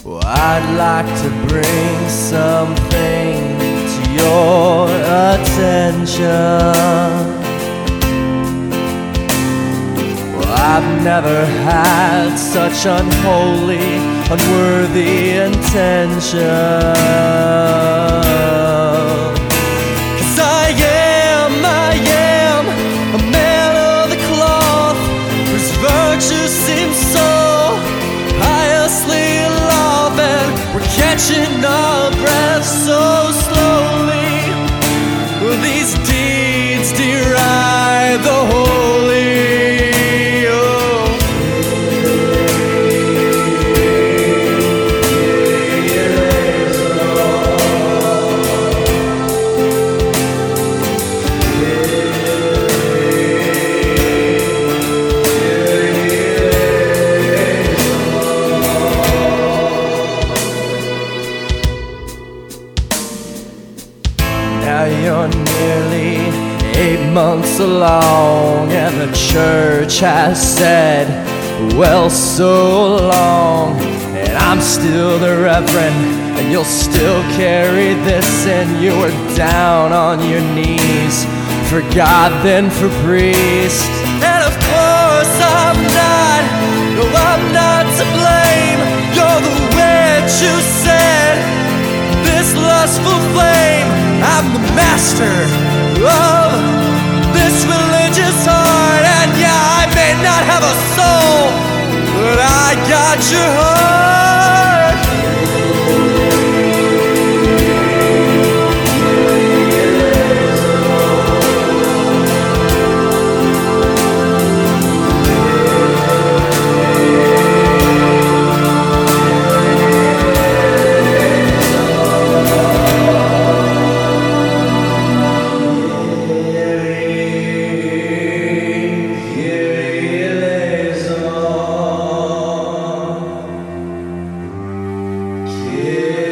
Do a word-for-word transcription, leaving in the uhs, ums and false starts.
Well, I'd like to bring something to your attention. Well, I've never had such unholy, unworthy intention. 'Cause I am, I am a man of the cloth, whose virtue seems so piously love, and we're catching our breath so slowly. These deeds deride the holy. Now you're nearly eight months along, and the church has said, well, so long. And I'm still the reverend, and you'll still carry this, and you are down on your knees for God, then for priest. And of course I'm not, no, I'm not to blame. You're the witch who said, this lustful flame. I'm the master of this religious heart, and yeah, I may not have a soul, but I got your heart. Yeah.